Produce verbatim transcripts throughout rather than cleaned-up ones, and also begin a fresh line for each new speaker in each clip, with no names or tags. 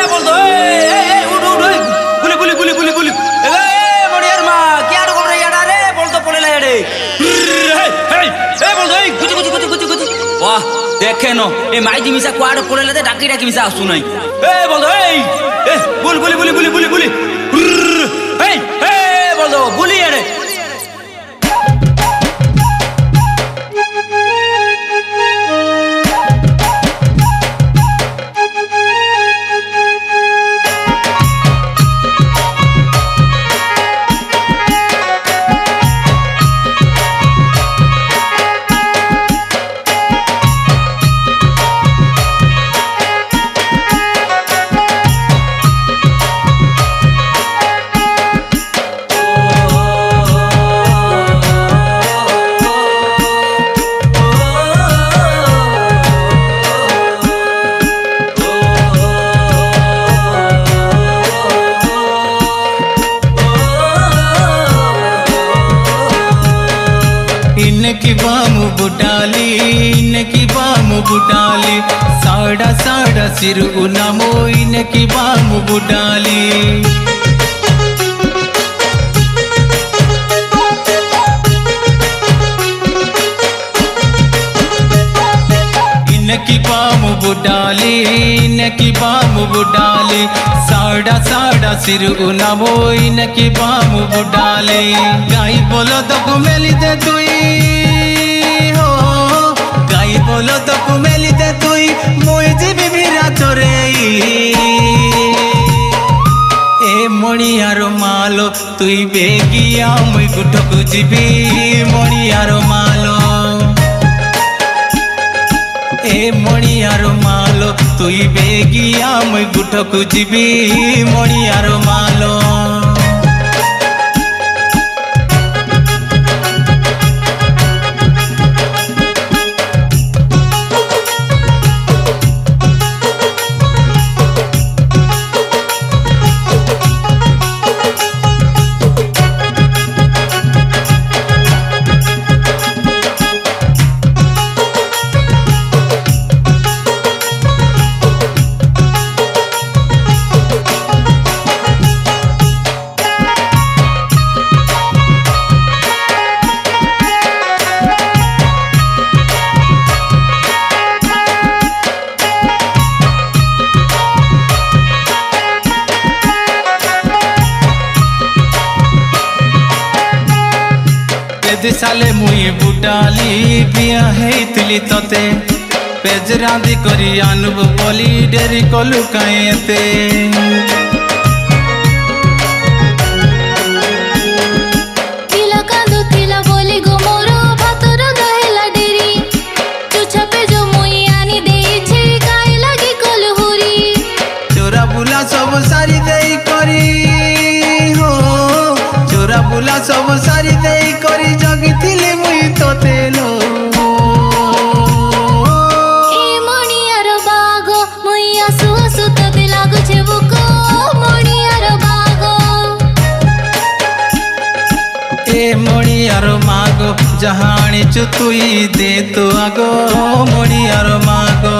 बोल दो ए ए उठ उठ गुली गुली गुली गुली गुली ए मणियार मा क्या रो रे याडा रे बोल दो पड़ेला याडे हे हे ए बोल दो ए Gucci Gucci Gucci Gucci Gucci वाह देखे नो ए माइजी मिसा क्वाड पड़ेला दे डाकी डाकी मिसा आसु नाही ए बोल दो ए ए गुली गुली गुली गुली गुली गुली हे हे बोल दो गुली याडे
इनकी बामु बुटाली इनकी बामु बुटाली साड़ा साड़ा सिर उनामो इनकी बामु बुटाली इनकी बामु बुटाली इनकी बामु बुटाली साड़ा साड़ा सिर उनामो इनकी बामु बुटाली गाई बोलो तो कुमेली दे तुई हो गाई बोलो तो कुमेली दे तुई मोई जीवी भीरा चोरे ए मणियारो मालो तुई बेगिया मुई गुठकु जीवी मणियारो मालो ए मणियारो मालो तुई बेगिया मुई गुठकु जीवी मणियारो मालो साले मुई बुटाली बिया हेतली तते पेजरांदी करी आनुब बोली डेरी कलु काएते
तिला कांदो तिला बोली गो मोरो भातर गहेला डेरी चुछा पे जो मुई आनी देई छे काई लागी कलहुरी
चोरा बुला सब सारी देई करी हो चोरा बुला सब सारी देई करी जगिथिले मुई तोते लो
ए मणियार बागो मुई आसु आसु तते लागो छे बुको मणियार बागो
ए मणियार मागो जहानी चुतुई दे तो आगो मणियार मागो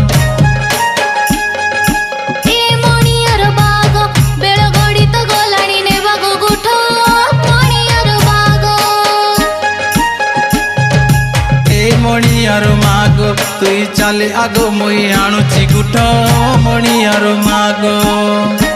ए मणियार बागो बेळ गडी तो गलाणी ने बागो गुठो मणियार बागो
ए मणियार मागो तुई चाले आगो मुई आणुची गुठो मणियार मागो।